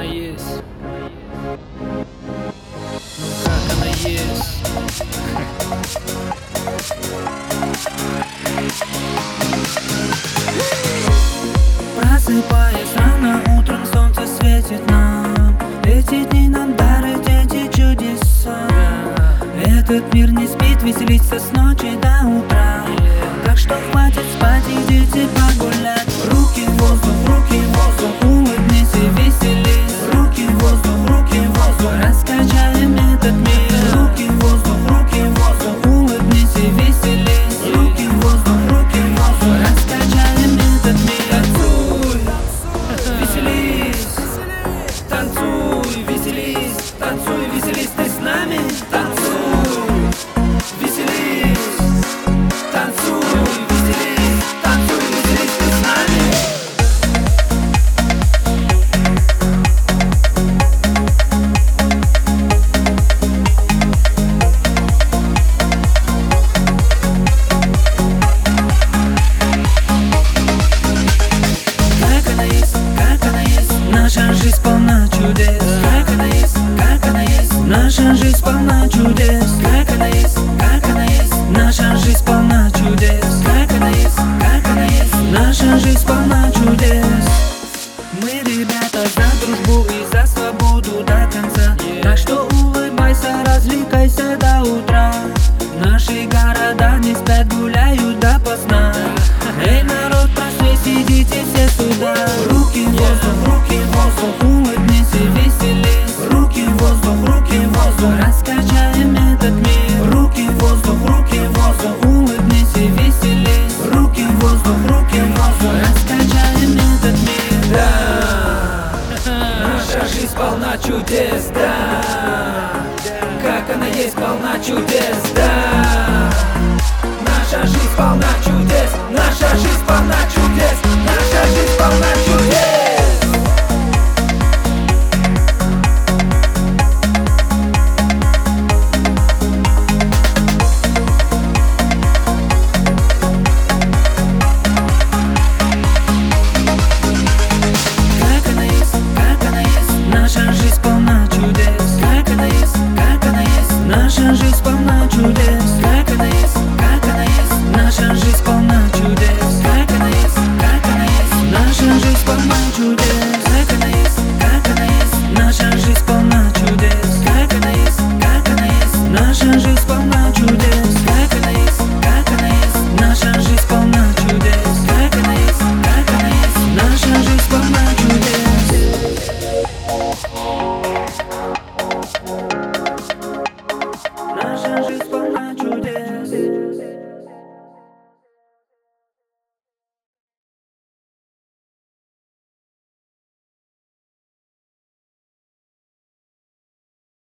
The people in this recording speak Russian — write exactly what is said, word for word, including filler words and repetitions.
она есть. Ну как она есть. Просыпаясь рано утром, солнце светит нам. Эти дни нам дарят эти чудеса. Этот мир не спит, веселится с ночи до утра. Так что хватит спать, идите погулять. Руки в воздух, руки в воздух, улыбнись и веселись. Руки в воздух, руки в воздух, раскачаем этот мир. Руки в воздух, руки в воздух, улыбнись и веселись. Руки в воздух, руки в воздух, раскачаем этот мир. Танцуй, веселись, танцуй, веселись, танцуй, веселись, ты с нами? Танцуй, веселись, танцуй, веселись, танцуй, веселись, ты с нами? Как она есть, как она есть, наша жизнь полна чудес. Как она есть, как она есть, наша жизнь полна чудес. Как она есть, как она есть, наша жизнь полна чудес. Как она есть, как она есть, наша жизнь полна чудес. Мы, ребята, за дружбу и за свободу до конца. Так что улыбайся, развлекайся до утра. Наши города не спят, гуляют допоздна. Эй, народ, проснись, идите все сюда. Руки в воздух, руки в воздух, улыбнись и веселись. Руки в воздух, руки в воздух, раскачаем этот мир. Руки в воздух, руки в воздух, улыбнись и веселись. Руки в воздух, руки в воздух, раскачаем этот мир. Да, наша жизнь полна чудес, да. Как она есть полна чудес, да.